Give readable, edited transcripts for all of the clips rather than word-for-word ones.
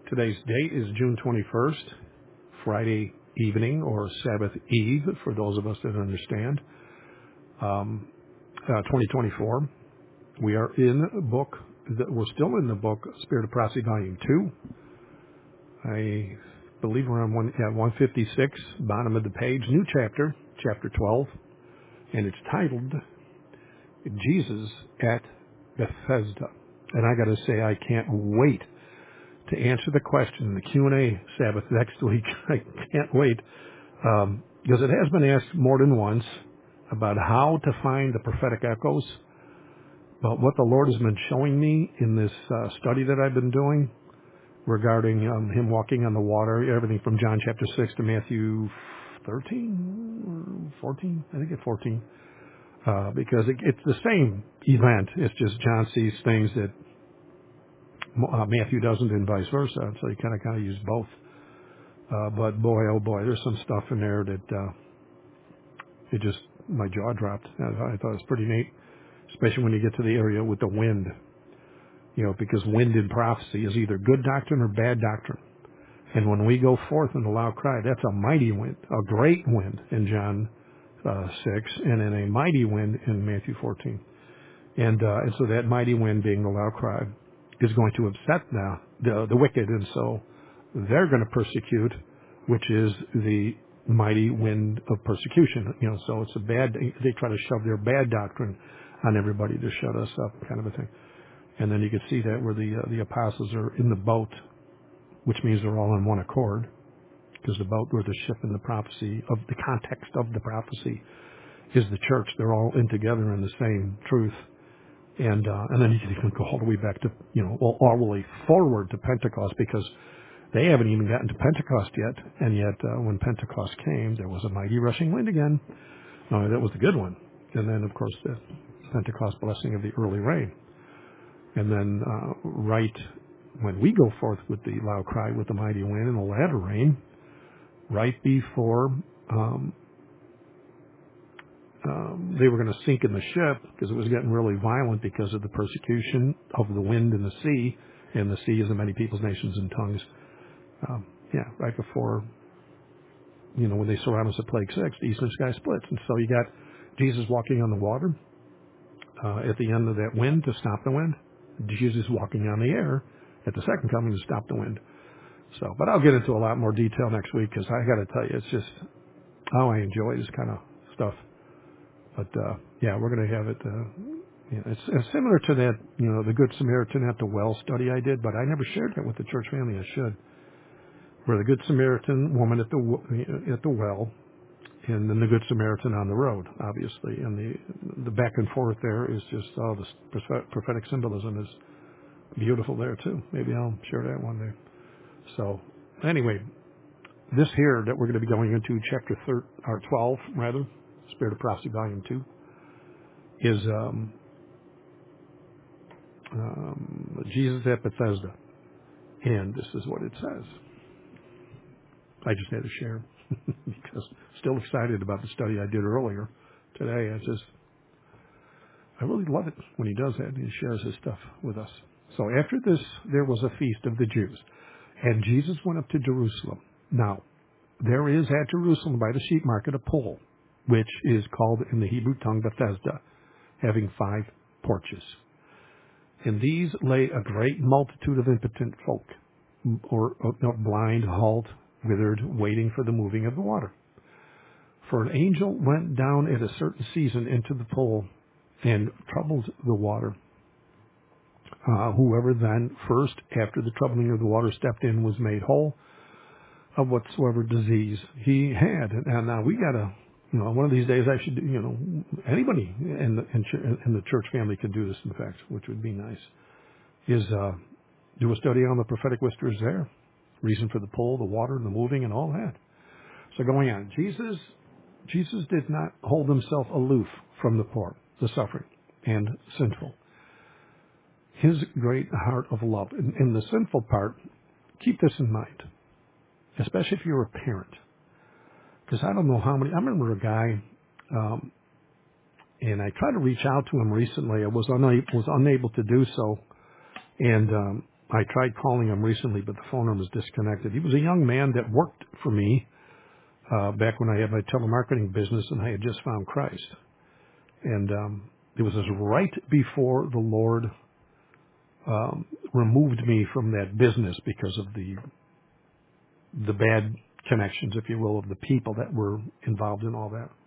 Today's date is June 21st, Friday evening or Sabbath Eve for those of us that understand. 2024. We are in the book. We're still in the book Spirit of Prophecy, Volume 2. I believe we're on 156, bottom of the page, new chapter, chapter 12, and it's titled Jesus at Bethesda. And I got to say, I can't wait to answer the question in the Q&A Sabbath next week. I can't wait because it has been asked more than once about how to find the prophetic echoes. But what the Lord has been showing me in this study that I've been doing regarding him walking on the water, everything from John chapter 6 to Matthew 13 or 14, I think it's 14, because it's the same event. It's just John sees things that Matthew doesn't and vice versa, so you kind of use both. But boy, oh boy, there's some stuff in there that my jaw dropped. I thought it was pretty neat, especially when you get to the area with the wind, because wind in prophecy is either good doctrine or bad doctrine. And when we go forth in a loud cry, that's a mighty wind, a great wind in John 6, and then a mighty wind in Matthew 14. And so that mighty wind being the loud cry is going to upset the wicked, and so they're going to persecute, which is the mighty wind of persecution. So it's they try to shove their bad doctrine on everybody to shut us up, kind of a thing. And then you can see that where the apostles are in the boat, which means they're all in one accord, because the boat or the ship in the prophecy of the context of the prophecy is the church. They're all in together in the same truth. And then you can even go all the way back to, all the way forward to Pentecost, because they haven't even gotten to Pentecost yet. And yet, when Pentecost came, there was a mighty rushing wind again. That was the good one. And then, of course, the Pentecost blessing of the early rain. And then, right when we go forth with the loud cry, with the mighty wind and the latter rain, right before they were going to sink in the ship, because it was getting really violent because of the persecution of the wind and the sea is the many peoples, nations, and tongues. Right before, when they surround us at Plague 6, the eastern sky splits. And so you got Jesus walking on the water at the end of that wind to stop the wind. Jesus walking on the air at the second coming to stop the wind. So, but I'll get into a lot more detail next week, because I got to tell you, it's just how I enjoy this kind of stuff. But we're going to have it. It's similar to that, the Good Samaritan at the well study I did, but I never shared that with the church family. I should. Where the Good Samaritan woman at the well, and then the Good Samaritan on the road, obviously, and the back and forth there is just the prophetic symbolism is beautiful there too. Maybe I'll share that one day. So anyway, this here that we're going to be going into, chapter 12, rather, Spirit of Prophecy, Volume 2, is Jesus at Bethesda. And this is what it says. I just had to share because still excited about the study I did earlier today. I really love it when he does that. He shares his stuff with us. So after this, there was a feast of the Jews, and Jesus went up to Jerusalem. Now, there is at Jerusalem by the sheep market a pool, which is called in the Hebrew tongue Bethesda, having 5 porches. In these lay a great multitude of impotent folk, or blind, halt, withered, waiting for the moving of the water. For an angel went down at a certain season into the pool and troubled the water. Whoever then first, after the troubling of the water, stepped in was made whole of whatsoever disease he had. And now we got to, one of these days I should, anybody in the church family can do this, in fact, which would be nice, is do a study on the prophetic whispers there. Reason for the pull, the water, and the moving, and all that. So going on, Jesus did not hold himself aloof from the poor, the suffering, and sinful. His great heart of love. In the sinful part, keep this in mind, especially if you're a parent. Because I don't know how many, I remember a guy, and I tried to reach out to him recently. I was unable to do so. And I tried calling him recently, but the phone number was disconnected. He was a young man that worked for me back when I had my telemarketing business and I had just found Christ. And it was right before the Lord removed me from that business because of the bad connections, if you will, of the people that were involved in all that.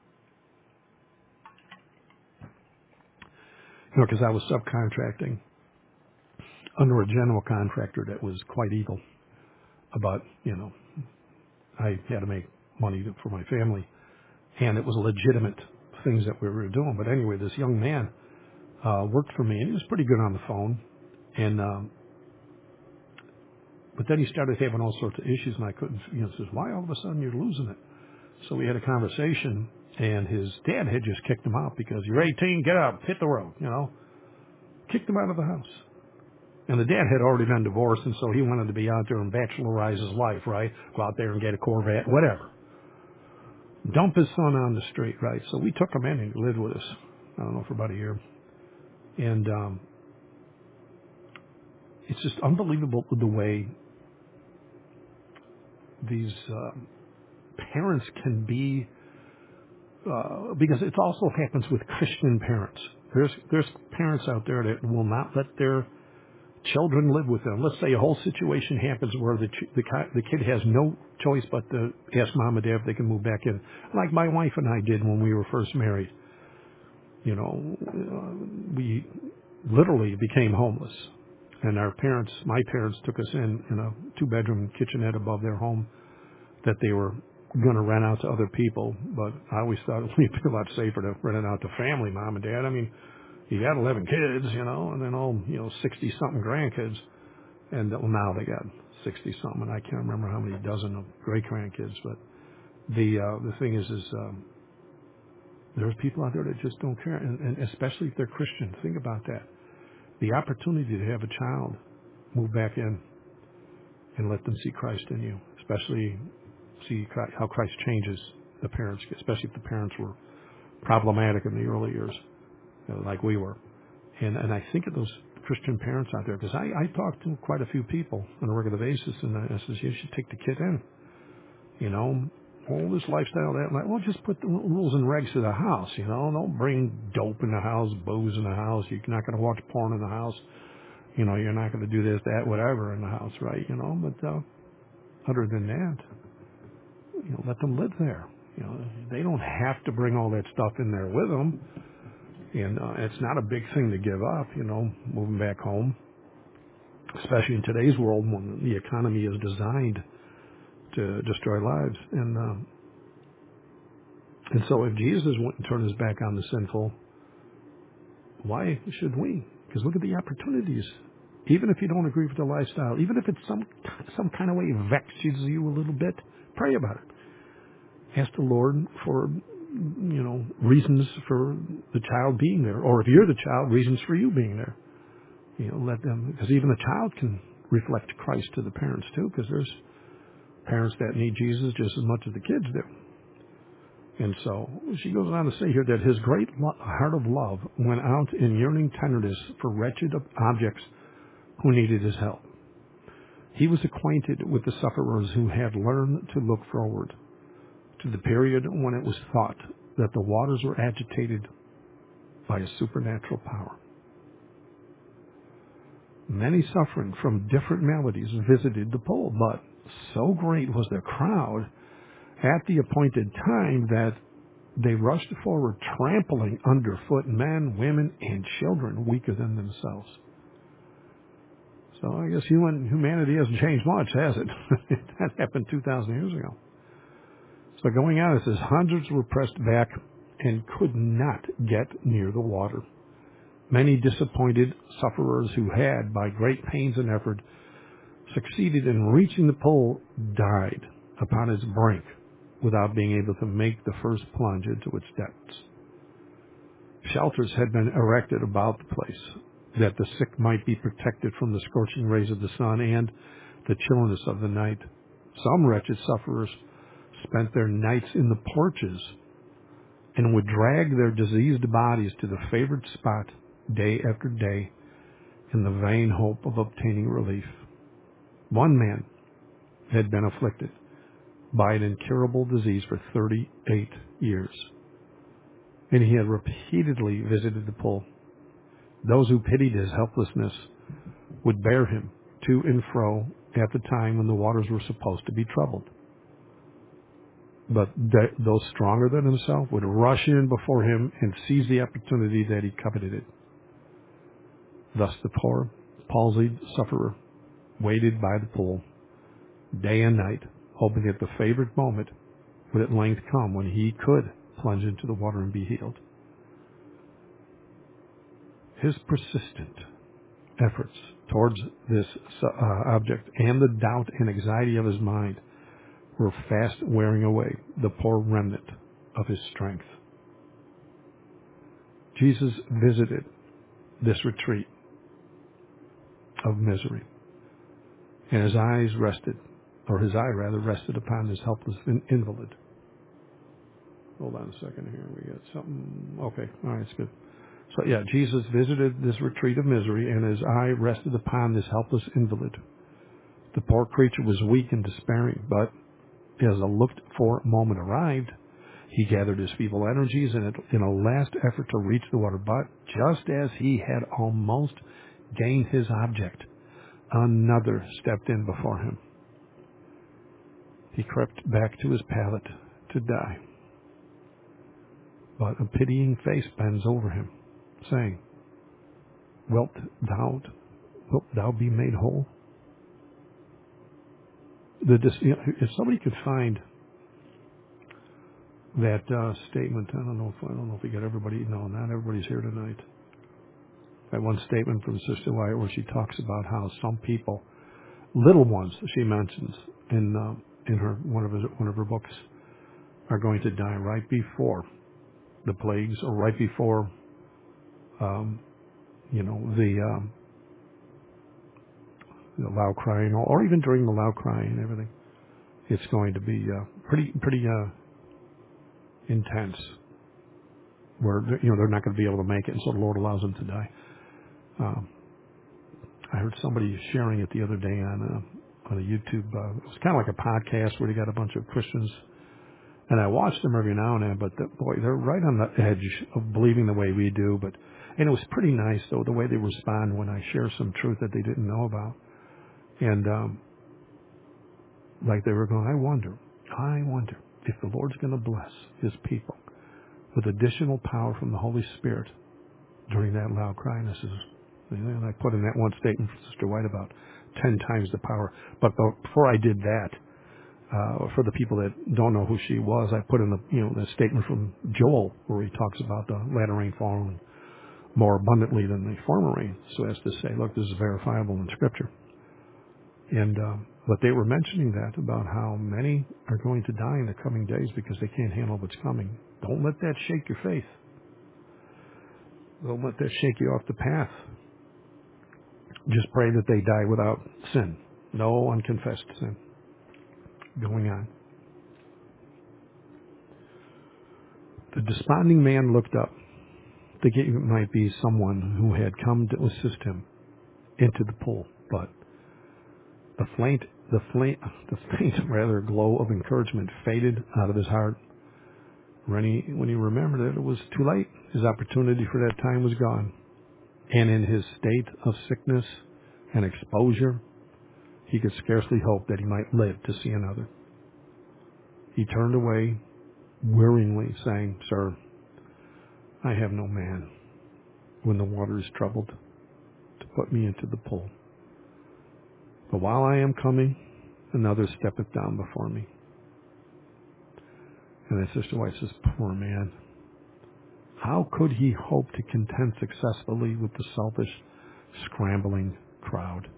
You know, because I was subcontracting under a general contractor that was quite evil about, you know, I had to make money for my family, and it was legitimate things that we were doing. But anyway, this young man worked for me, and he was pretty good on the phone. And but then he started having all sorts of issues, and I couldn't. You know, says, "Why all of a sudden you're losing it?" So we had a conversation, and his dad had just kicked him out because you're 18, get up, hit the road. You know, kicked him out of the house. And the dad had already been divorced, and so he wanted to be out there and bachelorize his life, right? Go out there and get a Corvette, whatever. Dump his son on the street, right? So we took him in and he lived with us, I don't know, for about a year. And it's just unbelievable the way these parents can be, because it also happens with Christian parents. There's parents out there that will not let their children live with them. Let's say a whole situation happens where the kid has no choice but to ask mom and dad if they can move back in, like my wife and I did when we were first married. You know, we literally became homeless, and my parents took us in a 2-bedroom kitchenette above their home that they were going to rent out to other people. But I always thought it would be a lot safer to rent it out to family, mom and dad. I mean, you got 11 kids, you know, and then all 60-something grandkids. And well, now they got 60-something, and I can't remember how many dozen of great-grandkids. But the thing is there's people out there that just don't care, and especially if they're Christian. Think about that. The opportunity to have a child move back in and let them see Christ in you, especially see how Christ changes the parents, especially if the parents were problematic in the early years, like we were. And I think of those Christian parents out there, because I talk to quite a few people on a regular basis, and I says, you should take the kid in. You know, all this lifestyle, that, well, just put the rules and regs to the house, you know. Don't bring dope in the house, booze in the house. You're not going to watch porn in the house. You know, you're not going to do this, that, whatever in the house, right? You know, but other than that, let them live there. You know, they don't have to bring all that stuff in there with them. And it's not a big thing to give up, moving back home, especially in today's world when the economy is designed to destroy lives. And so if Jesus wouldn't turn his back on the sinful, why should we? Because look at the opportunities. Even if you don't agree with the lifestyle, even if it's some kind of way vexes you a little bit, pray about it. Ask the Lord for reasons for the child being there, or if you're the child, reasons for you being there. Let them, because even the child can reflect Christ to the parents too, because there's parents that need Jesus just as much as the kids do. And so she goes on to say here that his great heart of love went out in yearning tenderness for wretched objects who needed his help. He was acquainted with the sufferers who had learned to look forward to the period when it was thought that the waters were agitated by a supernatural power. Many suffering from different maladies visited the pool, but so great was the crowd at the appointed time that they rushed forward, trampling underfoot men, women, and children weaker than themselves. So I guess humanity hasn't changed much, has it? That happened 2,000 years ago. So going on, it says, hundreds were pressed back and could not get near the water. Many disappointed sufferers who had, by great pains and effort, succeeded in reaching the pole died upon its brink without being able to make the first plunge into its depths. Shelters had been erected about the place that the sick might be protected from the scorching rays of the sun and the chilliness of the night. Some wretched sufferers spent their nights in the porches and would drag their diseased bodies to the favored spot day after day, in the vain hope of obtaining relief. One man had been afflicted by an incurable disease for 38 years, and he had repeatedly visited the pool. Those who pitied his helplessness would bear him to and fro at the time when the waters were supposed to be troubled. But those stronger than himself would rush in before him and seize the opportunity that he coveted. Thus the poor, palsied sufferer waited by the pool day and night, hoping that the favored moment would at length come when he could plunge into the water and be healed. His persistent efforts towards this object and the doubt and anxiety of his mind were fast wearing away the poor remnant of his strength. Jesus visited this retreat of misery, and his eye rested upon this helpless invalid. Hold on a second here. We got something. Okay. All right. It's good. So yeah, Jesus visited this retreat of misery, and his eye rested upon this helpless invalid. The poor creature was weak and despairing, but as a looked-for moment arrived, he gathered his feeble energies in a last effort to reach the water. But just as he had almost gained his object, another stepped in before him. He crept back to his pallet to die. But a pitying face bends over him, saying, Wilt thou be made whole? If somebody could find that statement, I don't know if we got everybody. No, not everybody's here tonight. That one statement from Sister Wyatt where she talks about how some people, little ones, she mentions in her one of her books, are going to die right before the plagues or right before the loud crying, or even during the loud crying and everything. It's going to be pretty intense, where they're not going to be able to make it, and so the Lord allows them to die. I heard somebody sharing it the other day on a YouTube. It was kind of like a podcast where they got a bunch of Christians, and I watch them every now and then. But they're right on the edge of believing the way we do. And it was pretty nice though the way they respond when I share some truth that they didn't know about. And like they were going, I wonder if the Lord's going to bless His people with additional power from the Holy Spirit during that loud cry. And I put in that one statement from Sister White about 10 times the power. But before I did that, for the people that don't know who she was, I put in the statement from Joel where he talks about the latter rain falling more abundantly than the former rain, so as to say, look, this is verifiable in Scripture. And but they were mentioning that about how many are going to die in the coming days because they can't handle what's coming. Don't let that shake your faith. Don't let that shake you off the path. Just pray that they die without sin. No unconfessed sin going on. The desponding man looked up, thinking it might be someone who had come to assist him into the pool, but the faint glow of encouragement faded out of his heart. When he remembered that it was too late, his opportunity for that time was gone. And in his state of sickness and exposure, he could scarcely hope that he might live to see another. He turned away wearingly, saying, Sir, I have no man when the water is troubled to put me into the pool. But while I am coming, another steppeth down before me. And then Sister White says, poor man. How could he hope to contend successfully with the selfish, scrambling crowd?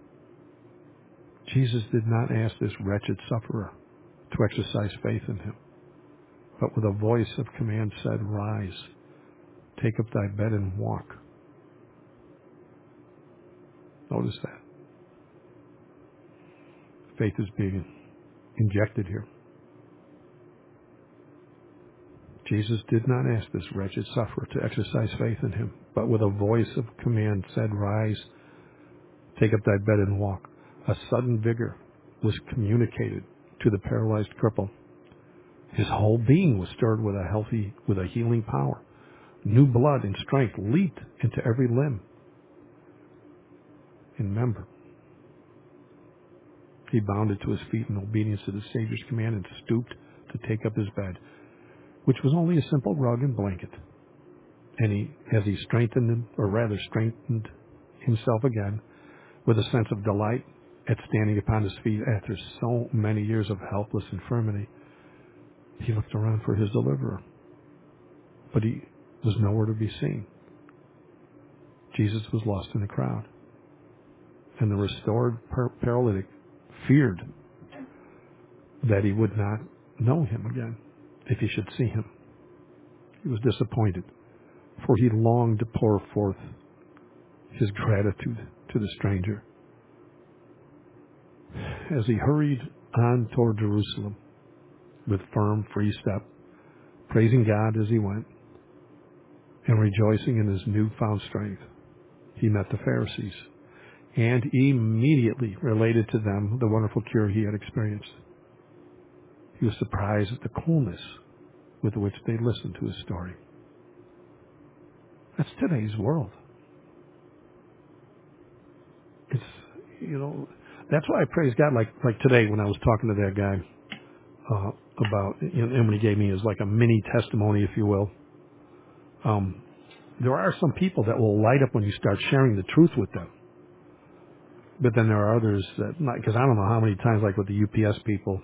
Jesus did not ask this wretched sufferer to exercise faith in him, but with a voice of command said, Rise, take up thy bed and walk. Notice that. Faith is being injected here. Jesus did not ask this wretched sufferer to exercise faith in him, but with a voice of command said, Rise, Take up thy bed and walk. A sudden vigor was communicated to the paralyzed cripple. His whole being was stirred with a healing power. New blood and strength leaped into every limb and member. He bounded to his feet in obedience to the Savior's command and stooped to take up his bed, which was only a simple rug and blanket. And as he strengthened himself again with a sense of delight at standing upon his feet after so many years of helpless infirmity, he looked around for his deliverer, but he was nowhere to be seen. Jesus was lost in the crowd, and the restored paralytic feared that he would not know him again if he should see him. He was disappointed, for he longed to pour forth his gratitude to the stranger. As he hurried on toward Jerusalem with firm, free step, praising God as he went, and rejoicing in his newfound strength, he met the Pharisees and immediately related to them the wonderful cure he had experienced. He was surprised at the coolness with which they listened to his story. That's today's world. It's, that's why I praise God. Like today when I was talking to that guy about, and when he gave me his like a mini testimony, if you will. There are some people that will light up when you start sharing the truth with them. But then there are others that, because I don't know how many times, like with the UPS people,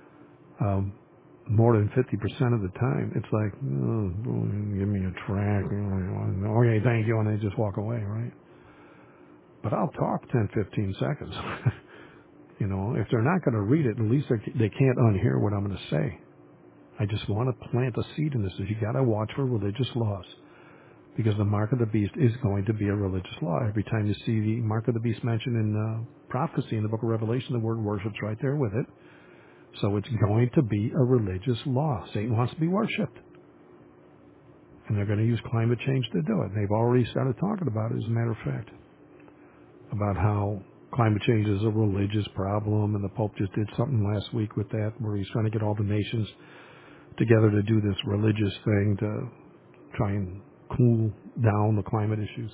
more than 50% of the time, it's like, oh, give me a track. Okay, thank you. And they just walk away, right? But I'll talk 10, 15 seconds. If they're not going to read it, at least they can't unhear what I'm going to say. I just want to plant a seed in this. You got to watch for religious laws, because the mark of the beast is going to be a religious law. Every time you see the mark of the beast mentioned in prophecy in the book of Revelation, the word worship's right there with it. So it's going to be a religious law. Satan wants to be worshipped. And they're going to use climate change to do it. They've already started talking about it, as a matter of fact, about how climate change is a religious problem. And the Pope just did something last week with that, where he's trying to get all the nations together to do this religious thing to try and cool down the climate issues.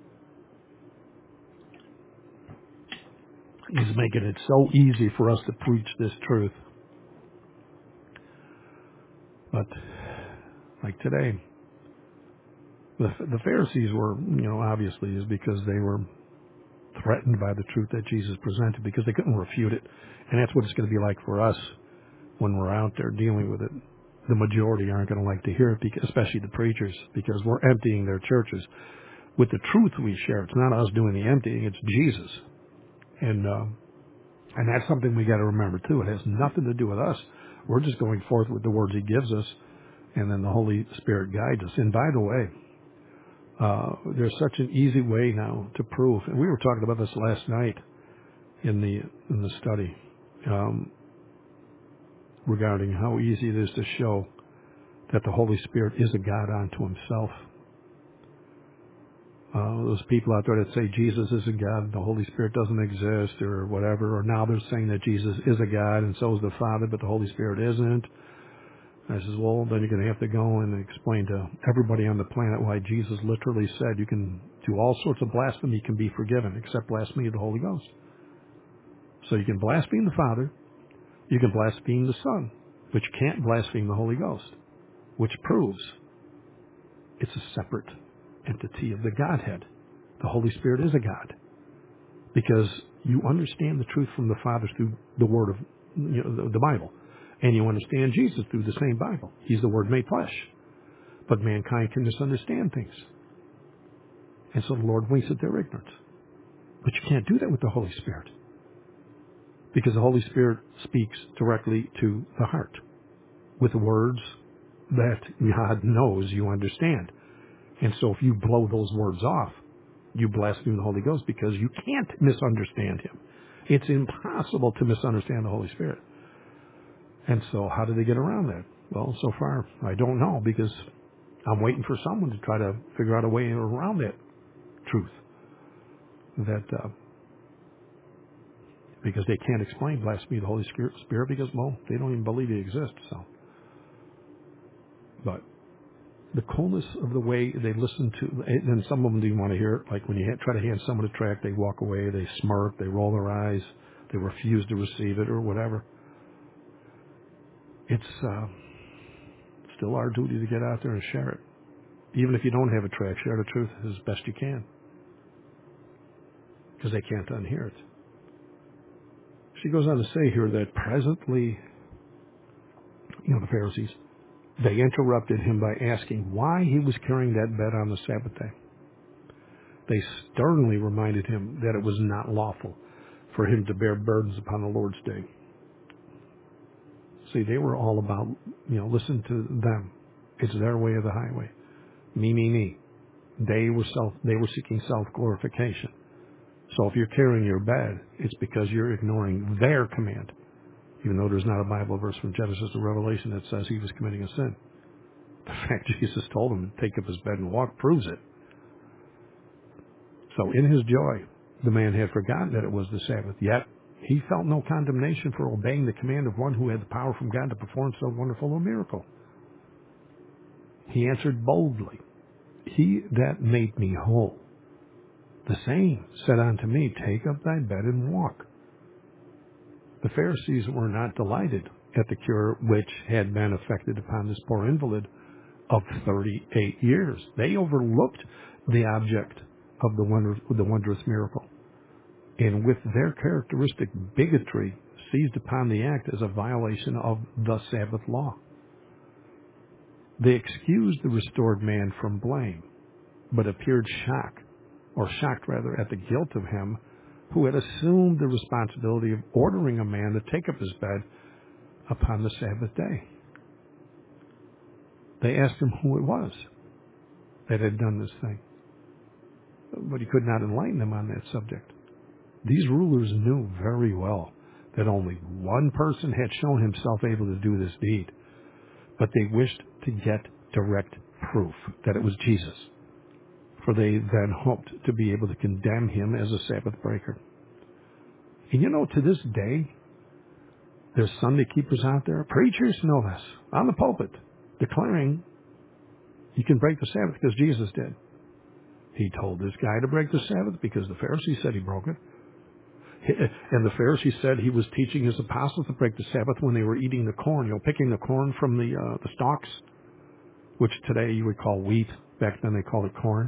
He's making it so easy for us to preach this truth. But like today, the Pharisees were, obviously is because they were threatened by the truth that Jesus presented, because they couldn't refute it. And that's what it's going to be like for us when we're out there dealing with it. The majority aren't going to like to hear it, because, especially the preachers, because we're emptying their churches with the truth we share. It's not us doing the emptying, it's Jesus. And that's something we got to remember too. It has nothing to do with us. We're just going forth with the words he gives us, and then the Holy Spirit guides us. And by the way, there's such an easy way now to prove, and we were talking about this last night in the study, regarding how easy it is to show that the Holy Spirit is a God unto himself. Those people out there that say Jesus is a God, the Holy Spirit doesn't exist, or whatever, or now they're saying that Jesus is a God and so is the Father, but the Holy Spirit isn't. I says, well, then you're going to have to go and explain to everybody on the planet why Jesus literally said you can do all sorts of blasphemy can be forgiven, except blasphemy of the Holy Ghost. So you can blaspheme the Father, you can blaspheme the Son, but you can't blaspheme the Holy Ghost, which proves it's a separate entity of the Godhead. The Holy Spirit is a God, because you understand the truth from the Father through the Word of the Bible. And you understand Jesus through the same Bible. He's the Word made flesh. But mankind can misunderstand things. And so the Lord winks at their ignorance. But you can't do that with the Holy Spirit, because the Holy Spirit speaks directly to the heart with words that God knows you understand. And so if you blow those words off, you blaspheme the Holy Ghost, because you can't misunderstand him. It's impossible to misunderstand the Holy Spirit. And so how do they get around that? Well, so far, I don't know, because I'm waiting for someone to try to figure out a way around that truth. That because they can't explain blasphemy of the Holy Spirit because, well, they don't even believe he exists. So, but the coolness of the way they listen to, and some of them didn't want to hear it. Like when you try to hand someone a tract, they walk away, they smirk, they roll their eyes, they refuse to receive it or whatever. It's still our duty to get out there and share it. Even if you don't have a tract, share the truth as best you can, because they can't unhear it. She goes on to say here that presently, the Pharisees, they interrupted him by asking why he was carrying that bed on the Sabbath day. They sternly reminded him that it was not lawful for him to bear burdens upon the Lord's day. See, they were all about, listen to them. It's their way or the highway. Me, me, me. They were seeking self-glorification. So if you're carrying your bed, it's because you're ignoring their command, even though there's not a Bible verse from Genesis to Revelation that says he was committing a sin. The fact Jesus told him to take up his bed and walk proves it. So in his joy, the man had forgotten that it was the Sabbath, yet he felt no condemnation for obeying the command of one who had the power from God to perform so wonderful a miracle. He answered boldly, "He that made me whole, the same said unto me, take up thy bed and walk." The Pharisees were not delighted at the cure which had been effected upon this poor invalid of 38 years. They overlooked the object of the wondrous miracle, and with their characteristic bigotry seized upon the act as a violation of the Sabbath law. They excused the restored man from blame, but appeared shocked at the guilt of him who had assumed the responsibility of ordering a man to take up his bed upon the Sabbath day. They asked him who it was that had done this thing, but he could not enlighten them on that subject. These rulers knew very well that only one person had shown himself able to do this deed, but they wished to get direct proof that it was Jesus, for they then hoped to be able to condemn him as a Sabbath breaker. And to this day, there's Sunday keepers out there, preachers know this, on the pulpit, declaring you can break the Sabbath because Jesus did. He told this guy to break the Sabbath because the Pharisees said he broke it. And the Pharisees said he was teaching his apostles to break the Sabbath when they were eating the corn, picking the corn from the stalks, which today you would call wheat. Back then they called it corn.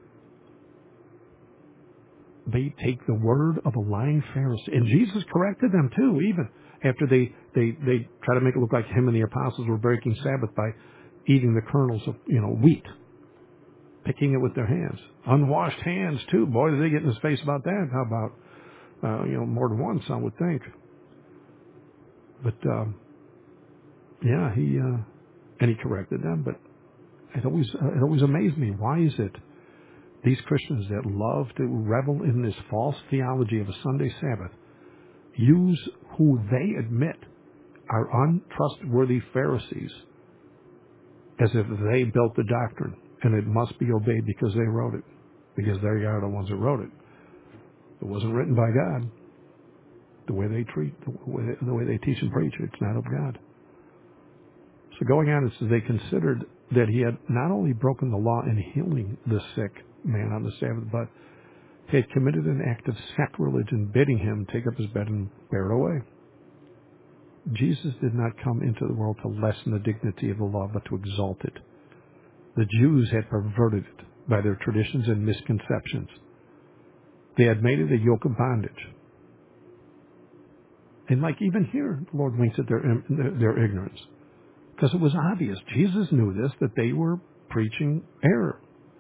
They take the word of a lying Pharisee. And Jesus corrected them too, even after they try to make it look like him and the apostles were breaking Sabbath by eating the kernels of, wheat, picking it with their hands. Unwashed hands too. Boy, did they get in his face about that. How about, more than once, I would think. But, he corrected them, but it always amazed me. Why is it these Christians that love to revel in this false theology of a Sunday Sabbath use who they admit are untrustworthy Pharisees as if they built the doctrine and it must be obeyed because they wrote it, because they are the ones that wrote it. It wasn't written by God. The way they teach and preach, it's not of God. So going on, it says they considered that he had not only broken the law in healing the sick man on the Sabbath, but had committed an act of sacrilege in bidding him take up his bed and bear it away. Jesus did not come into the world to lessen the dignity of the law, but to exalt it. The Jews had perverted it by their traditions and misconceptions. They had made it a yoke of bondage. And like even here, the Lord winks at their ignorance. Because it was obvious. Jesus knew this, that they were preaching error.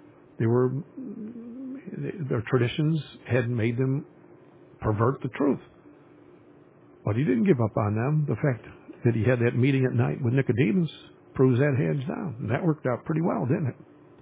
Their traditions had made them pervert the truth. But he didn't give up on them. The fact that he had that meeting at night with Nicodemus proves that hands down. And that worked out pretty well, didn't it?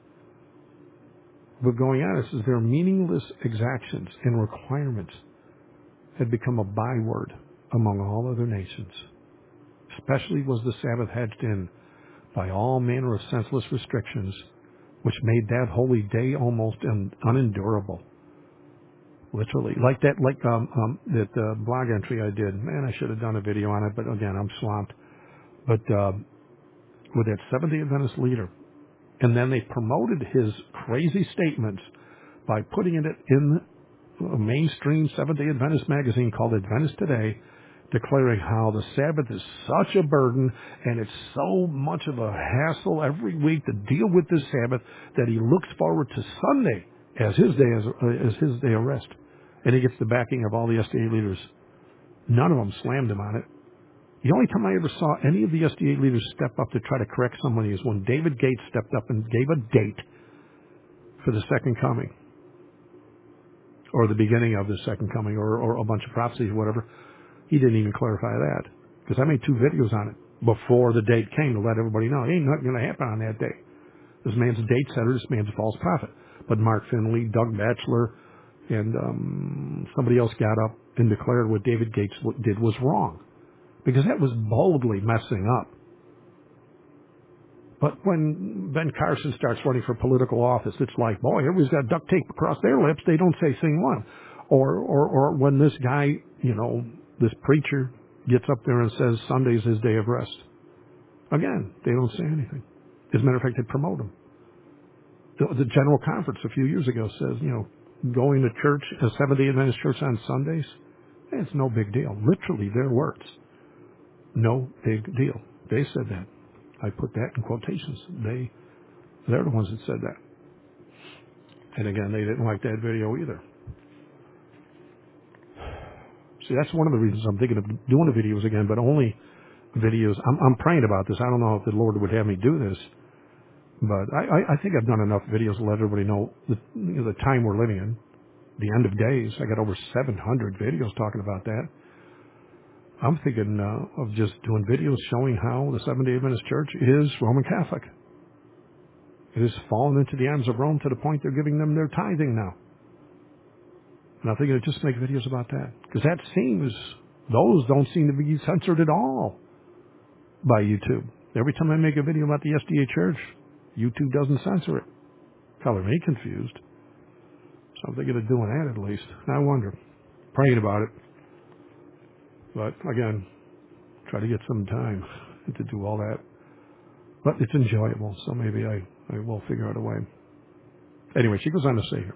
But going on, it says their meaningless exactions and requirements had become a byword among all other nations. Especially was the Sabbath hedged in by all manner of senseless restrictions, which made that holy day almost unendurable. Literally, like that, blog entry I did. Man, I should have done a video on it, but again, I'm swamped. But with that Seventh-day Adventist leader, and then they promoted his crazy statements by putting it in a mainstream Seventh-day Adventist magazine called Adventist Today, declaring how the Sabbath is such a burden and it's so much of a hassle every week to deal with this Sabbath that he looks forward to Sunday as his day as his day of rest. And he gets the backing of all the SDA leaders. None of them slammed him on it. The only time I ever saw any of the SDA leaders step up to try to correct somebody is when David Gates stepped up and gave a date for the second coming, or the beginning of the second coming, or a bunch of prophecies or whatever. He didn't even clarify that, because I made 2 videos on it before the date came to let everybody know, ain't nothing going to happen on that day. This man's a date setter, this man's a false prophet. But Mark Finley, Doug Batchelor, and somebody else got up and declared what David Gates did was wrong, because that was boldly messing up. But when Ben Carson starts running for political office, it's like, boy, everybody's got duct tape across their lips. They don't say thing one. Or when this guy, this preacher gets up there and says Sunday's his day of rest. Again, they don't say anything. As a matter of fact, they promote him. The General Conference a few years ago says, going to church, a Seventh-day Adventist church on Sundays, it's no big deal. Literally their words. No big deal. They said that. I put that in quotations. They're the ones that said that. And again, they didn't like that video either. See, that's one of the reasons I'm thinking of doing the videos again, but only videos. I'm praying about this. I don't know if the Lord would have me do this, but I think I've done enough videos to let everybody know the time we're living in, the end of days. I got over 700 videos talking about that. I'm thinking of just doing videos showing how the Seventh-day Adventist Church is Roman Catholic. It has fallen into the arms of Rome to the point they're giving them their tithing now. And I'm thinking of just make videos about that. Because those don't seem to be censored at all by YouTube. Every time I make a video about the SDA Church, YouTube doesn't censor it. Color me confused. So I'm thinking of doing that at least. I wonder. Praying about it. But again, try to get some time to do all that. But it's enjoyable, so maybe I will figure out a way. Anyway, she goes on to say here,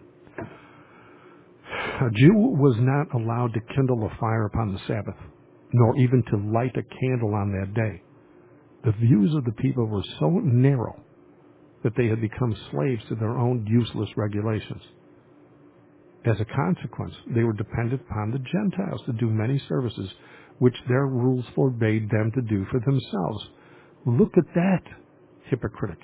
a Jew was not allowed to kindle a fire upon the Sabbath, nor even to light a candle on that day. The views of the people were so narrow that they had become slaves to their own useless regulations. As a consequence, they were dependent upon the Gentiles to do many services which their rules forbade them to do for themselves. Look at that, hypocritic.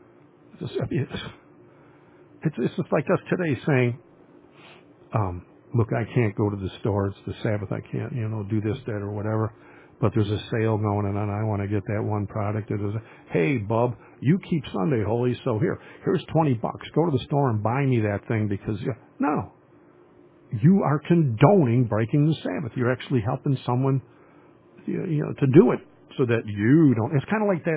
It's just like us today saying, look, I can't go to the store. It's the Sabbath. I can't, do this, that, or whatever. But there's a sale going on, and I want to get that one product. Hey, bub, you keep Sunday holy, so here's $20. Go to the store and buy me that thing because, no. You are condoning breaking the Sabbath. You're actually helping someone, to do it so that you don't. It's kind of like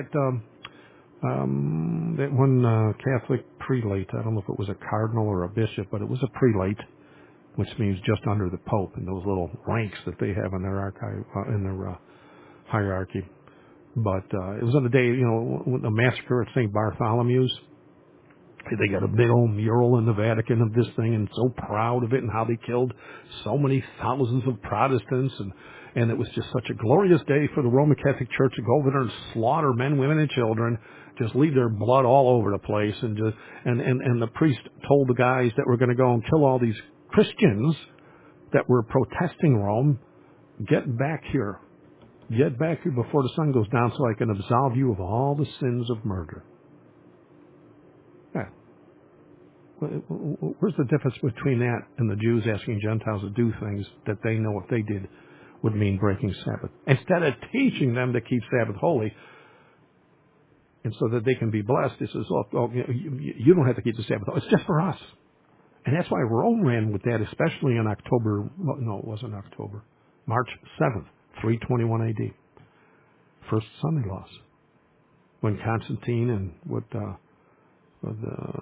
that one Catholic prelate. I don't know if it was a cardinal or a bishop, but it was a prelate, which means just under the Pope, and those little ranks that they have in their archive, in their hierarchy. But it was on the day, when the massacre at St. Bartholomew's. They got a big old mural in the Vatican of this thing, and so proud of it, and how they killed so many thousands of Protestants, and it was just such a glorious day for the Roman Catholic Church to go over there and slaughter men, women, and children, just leave their blood all over the place, and the priest told the guys that were going to go and kill all these Christians that were protesting Rome, get back here before the sun goes down, so I can absolve you of all the sins of murder. Yeah. Where's the difference between that and the Jews asking Gentiles to do things that they know if they did would mean breaking Sabbath? Instead of teaching them to keep Sabbath holy, and so that they can be blessed, it says, you don't have to keep the Sabbath. It's just for us. And that's why Rome ran with that, especially in October. Well, no, it wasn't October. March 7th, 321 AD. First Sunday laws. When Constantine and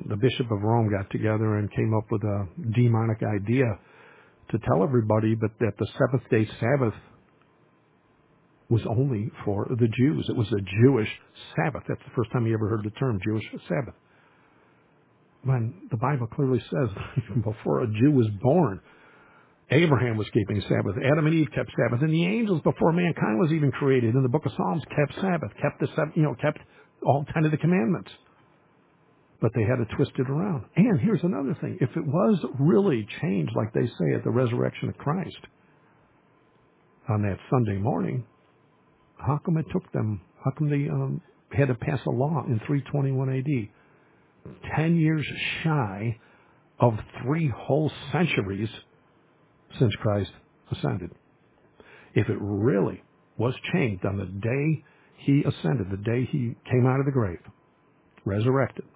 the Bishop of Rome got together and came up with a demonic idea to tell everybody that the seventh day Sabbath was only for the Jews. It was a Jewish Sabbath. That's the first time you ever heard the term Jewish Sabbath. When the Bible clearly says before a Jew was born, Abraham was keeping Sabbath. Adam and Eve kept Sabbath. And the angels before mankind was even created in the book of Psalms kept Sabbath, kept all 10 of the commandments. But they had to twist it around. And here's another thing. If it was really changed like they say at the resurrection of Christ on that Sunday morning, how come it took them, how come they had to pass a law in 321 AD, 10 years shy of 3 whole centuries since Christ ascended? If it really was changed on the day he ascended, the day he came out of the grave, resurrected,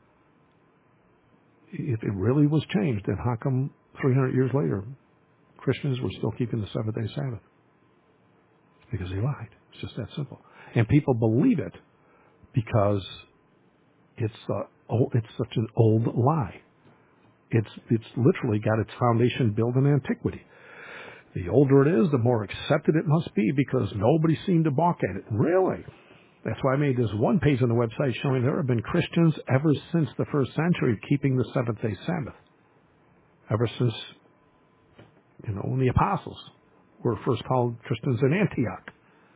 if it really was changed, then how come 300 years later Christians were still keeping the seventh-day Sabbath? Because he lied. It's just that simple. And people believe it because it's such an old lie. It's literally got its foundation built in antiquity. The older it is, the more accepted it must be because nobody seemed to balk at it. Really? That's why I made this one page on the website showing there have been Christians ever since the first century keeping the seventh-day Sabbath. Ever since, when the apostles were first called Christians in Antioch.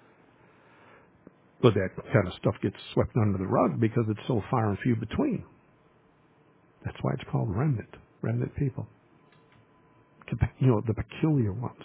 But that kind of stuff gets swept under the rug because it's so far and few between. That's why it's called remnant people. The peculiar ones.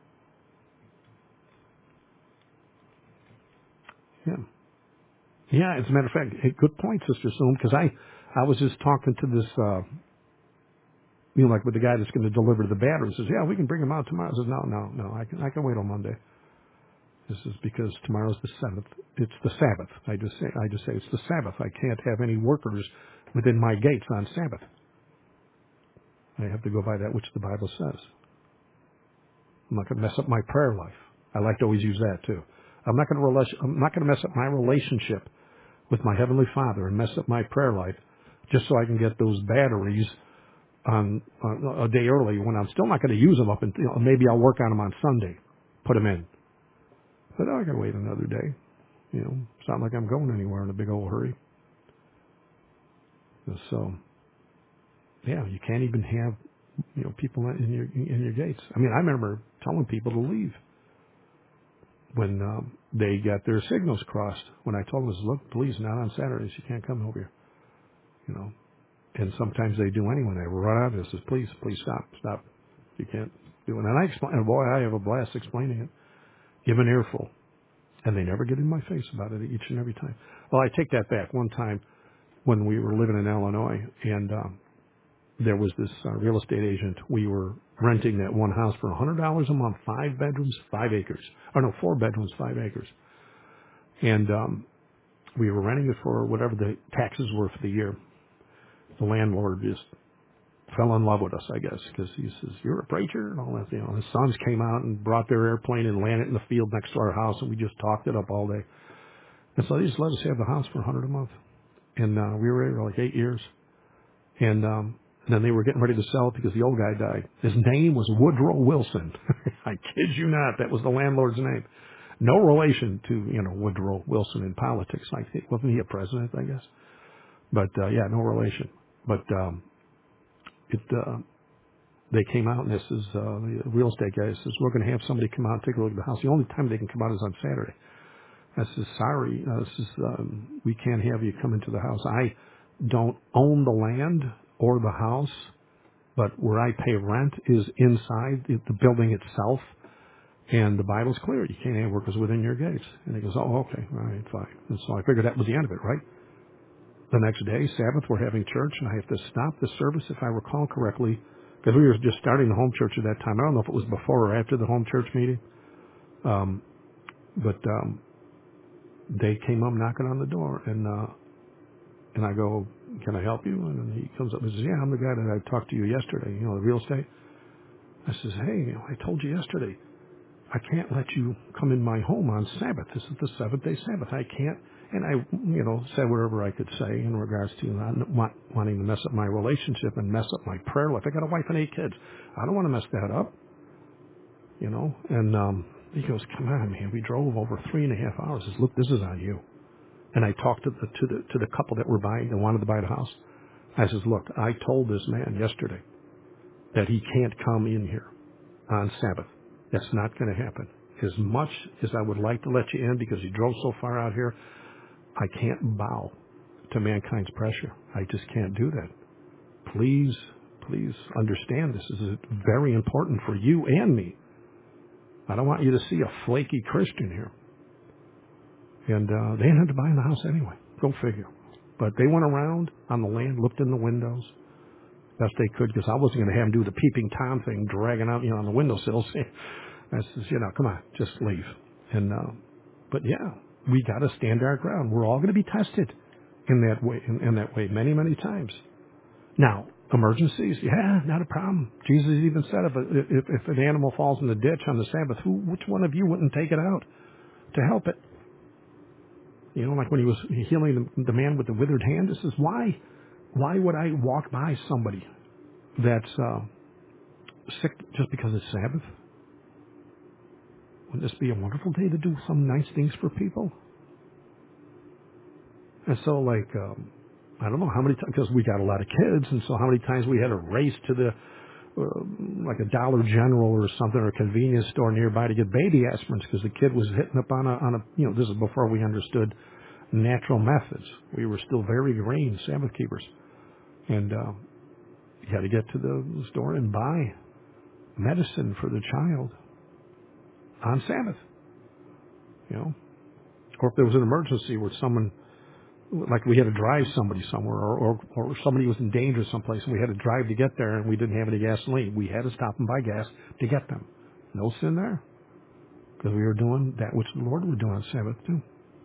Yeah. Yeah, as a matter of fact, good point, Sister Soom, because I was just talking to this, like with the guy that's going to deliver the batteries. He says, yeah, we can bring them out tomorrow. I says, no, I can wait till Monday. This is because tomorrow's the 7th. It's the Sabbath. I just say it's the Sabbath. I can't have any workers within my gates on Sabbath. I have to go by that which the Bible says. I'm not going to mess up my prayer life. I like to always use that too. I'm not going to mess up my relationship with my Heavenly Father and mess up my prayer life just so I can get those batteries on a day early when I'm still not going to use them up until maybe I'll work on them on Sunday, put them in. But I got to wait another day. It's not like I'm going anywhere in a big old hurry. So, yeah, you can't even have people in your gates. I mean, I remember telling people to leave when they got their signals crossed. When I told them, look, please, not on Saturdays. You can't come over here. And sometimes they do anyway. They run out and says, please stop. You can't do it. And I explain, and boy, I have a blast explaining it. Give an earful. And they never get in my face about it each and every time. Well, I take that back. One time when we were living in Illinois and there was this real estate agent. We were renting that one house for $100 a month, 5 bedrooms, 5 acres. 4 bedrooms, 5 acres. And we were renting it for whatever the taxes were for the year. The landlord just fell in love with us, I guess, because he says, you're a preacher and all that. His sons came out and brought their airplane and landed in the field next to our house, and we just talked it up all day. And so they just let us have the house for $100 a month. And we were there like 8 years. And then they were getting ready to sell it because the old guy died. His name was Woodrow Wilson. I kid you not. That was the landlord's name. No relation to, Woodrow Wilson in politics. I think, wasn't he a president, I guess? But, yeah, no relation. But they came out, and this is the real estate guy says, we're going to have somebody come out and take a look at the house. The only time they can come out is on Saturday. I says, sorry, we can't have you come into the house. I don't own the land or the house, but where I pay rent is inside the building itself. And the Bible's clear. You can't have workers within your gates. And he goes, oh, okay, all right, fine. And so I figured that was the end of it, right? The next day, Sabbath, we're having church, and I have to stop the service, if I recall correctly, because we were just starting the home church at that time. I don't know if it was before or after the home church meeting. But they came up knocking on the door, and I go, can I help you? And he comes up and says, yeah, I'm the guy that I talked to you yesterday, the real estate. I says, hey, I told you yesterday. I can't let you come in my home on Sabbath. This is the seventh-day Sabbath. I can't. And I, said whatever I could say in regards to not wanting to mess up my relationship and mess up my prayer life. I got a wife and 8 kids. I don't want to mess that up, And he goes, come on, man. We drove over 3.5 hours. He says, look, this is on you. And I talked to the couple that were buying, that wanted to buy the house. I says, look, I told this man yesterday that he can't come in here on Sabbath. That's not going to happen. As much as I would like to let you in because you drove so far out here, I can't bow to mankind's pressure. I just can't do that. Please understand this is very important for you and me. I don't want you to see a flaky Christian here. And they ended up buying the house anyway. Go figure. But they went around on the land, looked in the windows best they could because I wasn't going to have them do the peeping Tom thing, dragging out, on the windowsill. I says, come on, just leave. And but yeah, we got to stand our ground. We're all going to be tested in that way, in that way, many, many times. Now, emergencies, yeah, not a problem. Jesus even said if an animal falls in the ditch on the Sabbath, which one of you wouldn't take it out to help it? Like when he was healing the man with the withered hand, this is why would I walk by somebody that's sick just because it's Sabbath? Wouldn't this be a wonderful day to do some nice things for people? And so, I don't know how many times, because we got a lot of kids, and so how many times we had to race to the, like a Dollar General or something, or a convenience store nearby to get baby aspirins because the kid was hitting up on a, this is before we understood natural methods. We were still very green Sabbath keepers. And you had to get to the store and buy medicine for the child on Sabbath, Or if there was an emergency where someone, like we had to drive somebody somewhere, or somebody was in danger someplace and we had to drive to get there and we didn't have any gasoline, we had to stop and buy gas to get them. No sin there, because we were doing that which the Lord would do on Sabbath too.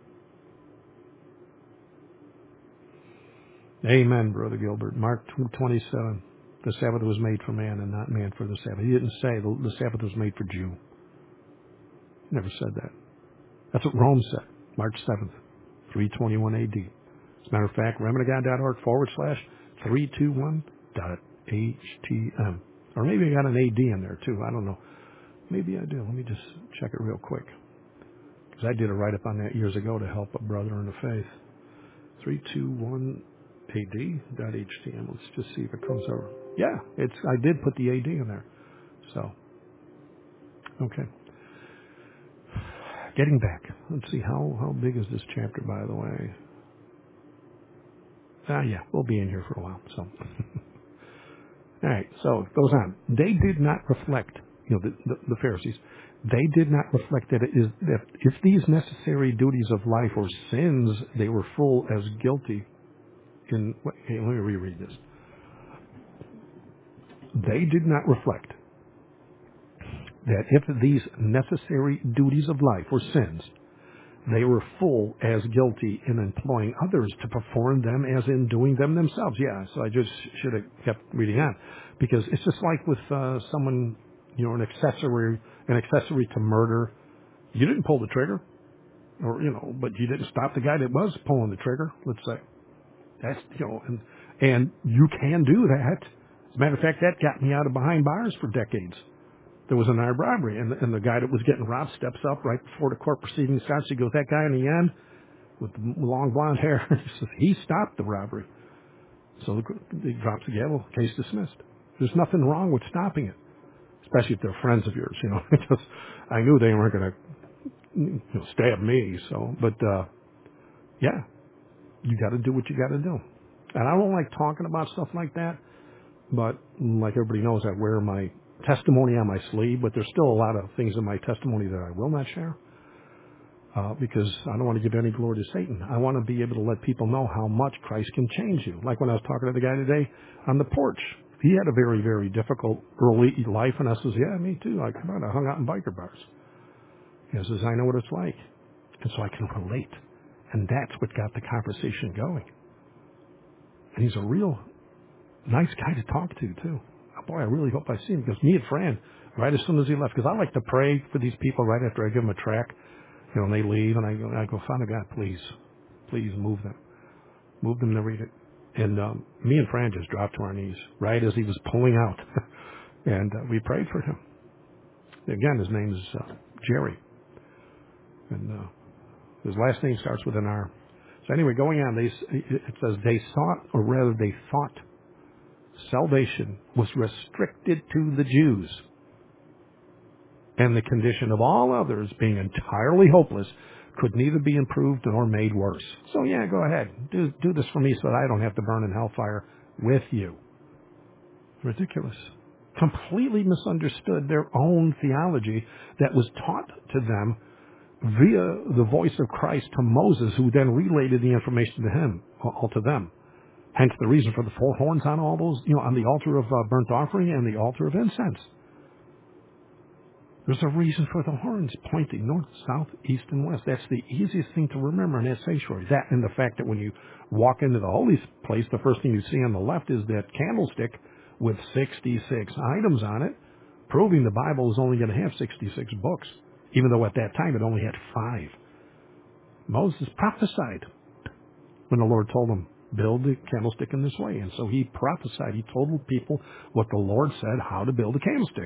Amen, Brother Gilbert. Mark 27. The Sabbath was made for man and not man for the Sabbath. He didn't say the Sabbath was made for Jew. He never said that. That's what Rome said. March 7th, 321 AD. As a matter of fact, remnantofgod.org/321.htm. Or maybe I got an AD in there too. I don't know. Maybe I do. Let me just check it real quick. Because I did a write-up on that years ago to help a brother in the faith. 321ad.htm. Let's just see if it comes over. Yeah, I did put the AD in there. So, okay. Getting back. Let's see, how big is this chapter, by the way? Yeah, we'll be in here for a while. So, all right. So it goes on. They did not reflect, the Pharisees. They did not reflect that if these necessary duties of life or sins, they were full as guilty. Let me reread this. They did not reflect that if these necessary duties of life or sins, they were full as guilty in employing others to perform them as in doing them themselves. Yeah, so I just should have kept reading on, because it's just like with someone, an accessory to murder. You didn't pull the trigger, or but you didn't stop the guy that was pulling the trigger. Let's say that's and you can do that. As a matter of fact, that got me out of behind bars for decades. There was an armed robbery, and the guy that was getting robbed steps up right before the court proceedings starts. He goes, that guy in the end with the long blonde hair, he stopped the robbery. So he drops the gavel, case dismissed. There's nothing wrong with stopping it, especially if they're friends of yours, because I knew they weren't going to stab me. So, but yeah, you got to do what you got to do. And I don't like talking about stuff like that, but like everybody knows, I wear my testimony on my sleeve, but there's still a lot of things in my testimony that I will not share because I don't want to give any glory to Satan. I want to be able to let people know how much Christ can change you. Like when I was talking to the guy today on the porch, he had a very, very difficult early life, and I says, yeah, me too. I hung out in biker bars. He says, I know what it's like, and so I can relate, and that's what got the conversation going. And he's a real nice guy to talk to too. Boy, I really hope I see him, because me and Fran, right as soon as he left. Because I like to pray for these people right after I give them a tract, and they leave, and I go, Father God, please move them. Move them to read it. And me and Fran just dropped to our knees right as he was pulling out. And we prayed for him. Again, his name is Jerry. And his last name starts with an R. So anyway, going on, it says they sought, or rather they thought, salvation was restricted to the Jews, and the condition of all others, being entirely hopeless, could neither be improved nor made worse. So yeah, go ahead. Do this for me so that I don't have to burn in hellfire with you. Ridiculous. Completely misunderstood their own theology that was taught to them via the voice of Christ to Moses, who then related the information to him, all to them. Hence the reason for the 4 horns on all those, on the altar of burnt offering and the altar of incense. There's a reason for the horns pointing north, south, east, and west. That's the easiest thing to remember in that sanctuary. That and the fact that when you walk into the holy place, the first thing you see on the left is that candlestick with 66 items on it, proving the Bible is only going to have 66 books, even though at that time it only had 5. Moses prophesied when the Lord told him, build the candlestick in this way. And so he prophesied. He told people what the Lord said, how to build a candlestick.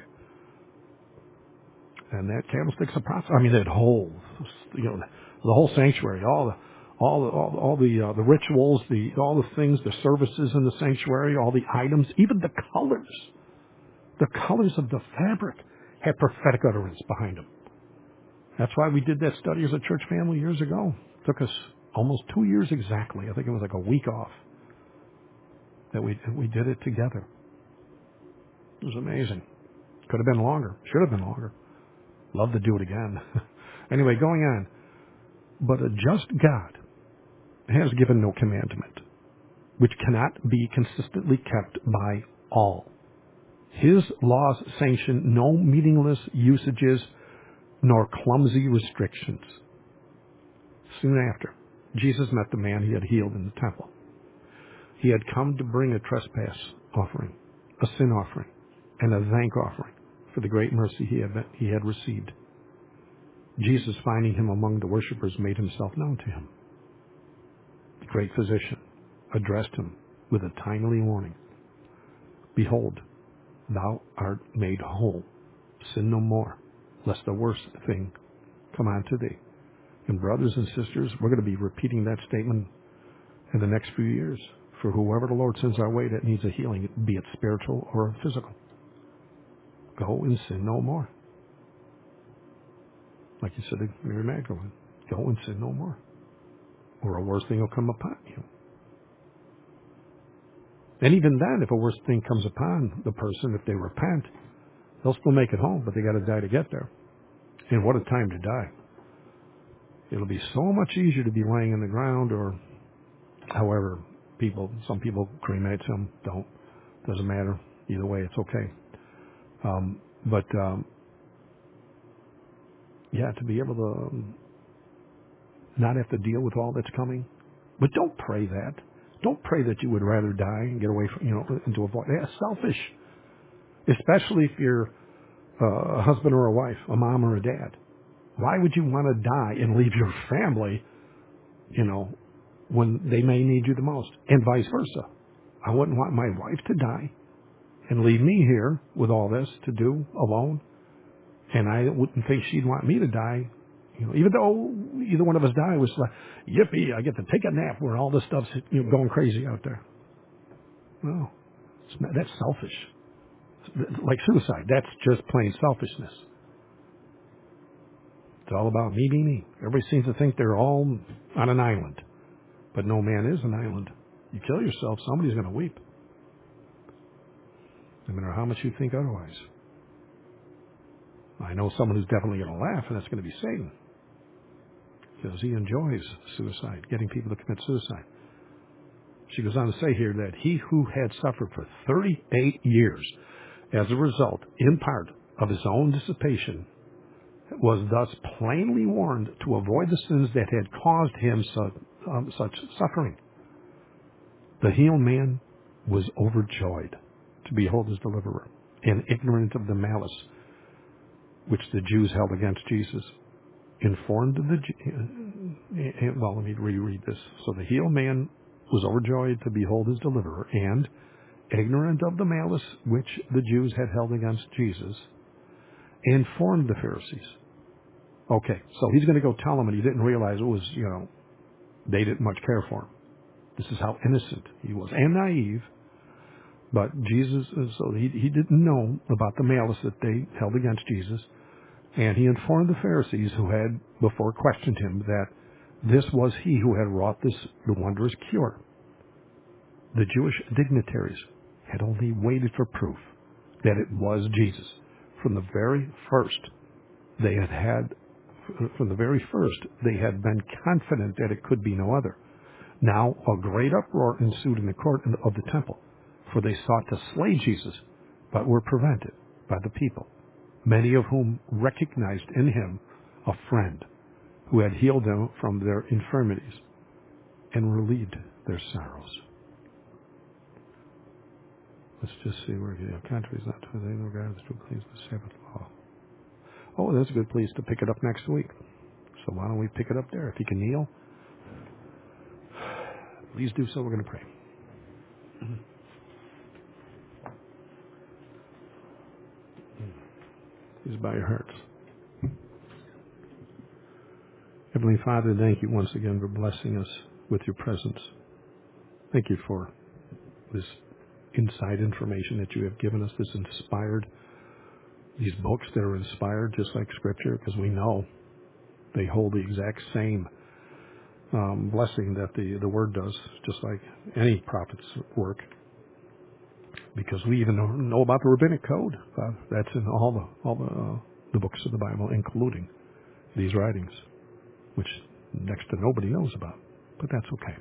And that candlestick's a prophet. I mean, that whole, the whole sanctuary, all the rituals, all the things, the services in the sanctuary, all the items, even the colors of the fabric had prophetic utterance behind them. That's why we did that study as a church family years ago. It took us almost 2 years exactly. I think it was like a week off that we did it together. It was amazing. Could have been longer. Should have been longer. Love to do it again. Anyway, going on. But a just God has given no commandment, which cannot be consistently kept by all. His laws sanction no meaningless usages nor clumsy restrictions. Soon after, Jesus met the man he had healed in the temple. He had come to bring a trespass offering, a sin offering, and a thank offering for the great mercy he had received. Jesus, finding him among the worshippers, made himself known to him. The great physician addressed him with a timely warning. Behold, thou art made whole. Sin no more, lest the worst thing come unto thee. And brothers and sisters, we're going to be repeating that statement in the next few years. For whoever the Lord sends our way that needs a healing, be it spiritual or physical, go and sin no more. Like you said to Mary Magdalene, go and sin no more, or a worse thing will come upon you. And even then, if a worse thing comes upon the person, if they repent, they'll still make it home, but they got to die to get there. And what a time to die. It'll be so much easier to be laying in the ground, or however some people cremate, some don't. Doesn't matter. Either way, it's okay. To be able to not have to deal with all that's coming. But don't pray that. Don't pray that you would rather die and get away from, and to avoid. That's selfish. Especially if you're a husband or a wife, a mom or a dad. Why would you want to die and leave your family, when they may need you the most? And vice versa. I wouldn't want my wife to die and leave me here with all this to do alone. And I wouldn't think she'd want me to die. Even though either one of us die, it was like, yippee, I get to take a nap where all this stuff's going crazy out there. No, that's selfish. Like suicide, that's just plain selfishness. It's all about me, me, me. Everybody seems to think they're all on an island. But no man is an island. You kill yourself, somebody's going to weep. No matter how much you think otherwise. I know someone who's definitely going to laugh, and that's going to be Satan. Because he enjoys suicide, getting people to commit suicide. She goes on to say here that he who had suffered for 38 years as a result, in part, of his own dissipation, was thus plainly warned to avoid the sins that had caused him such suffering. The healed man was overjoyed to behold his deliverer, and ignorant of the malice which the Jews held against Jesus, informed well, let me reread this. So the healed man was overjoyed to behold his deliverer, and ignorant of the malice which the Jews had held against Jesus, informed the Pharisees. Okay, so he's going to go tell them, and he didn't realize it was, they didn't much care for him. This is how innocent he was, and naive. But Jesus, so he didn't know about the malice that they held against Jesus. And he informed the Pharisees, who had before questioned him, that this was he who had wrought the wondrous cure. The Jewish dignitaries had only waited for proof that it was Jesus. From the very first, they had been confident that it could be no other. Now a great uproar ensued in the court of the temple, for they sought to slay Jesus, but were prevented by the people, many of whom recognized in him a friend who had healed them from their infirmities and relieved their sorrows. Let's just see where countries not to they regard the cleans the Sabbath law. Oh, that's a good place to pick it up next week. So why don't we pick it up there? If you can kneel, please do so. We're going to pray. Please bow your hearts. Heavenly Father, thank you once again for blessing us with your presence. Thank you for this inside information that you have given us, these books that are inspired just like Scripture, because we know they hold the exact same blessing that the Word does, just like any prophet's work, because we even know about the rabbinic code. That's in all the books of the Bible, including these writings, which next to nobody knows about, but that's okay.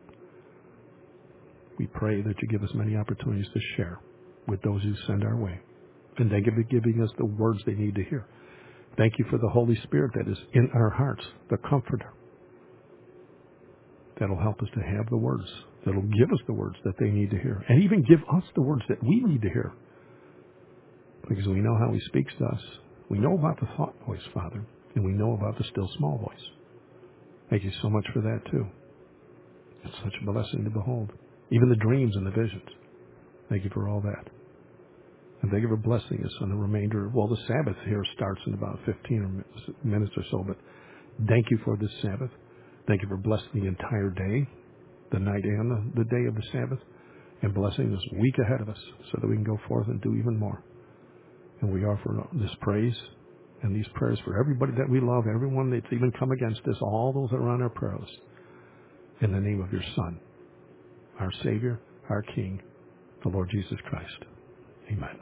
We pray that you give us many opportunities to share with those who send our way, and thank you for giving us the words they need to hear. Thank you for the Holy Spirit that is in our hearts, the Comforter, that'll help us to have the words, that'll give us the words that they need to hear, and even give us the words that we need to hear, because we know how he speaks to us. We know about the thought voice, Father, and we know about the still small voice. Thank you so much for that, too. It's such a blessing to behold. Even the dreams and the visions. Thank you for all that. And thank you for blessing us on the remainder. Well, the Sabbath here starts in about 15 minutes or so, but thank you for this Sabbath. Thank you for blessing the entire day, the night and the day of the Sabbath, and blessing this week ahead of us so that we can go forth and do even more. And we offer this praise and these prayers for everybody that we love, everyone that's even come against us, all those that are on our prayer list, in the name of your Son, our Savior, our King, the Lord Jesus Christ. Amen.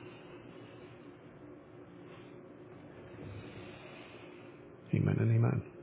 Amen and amen.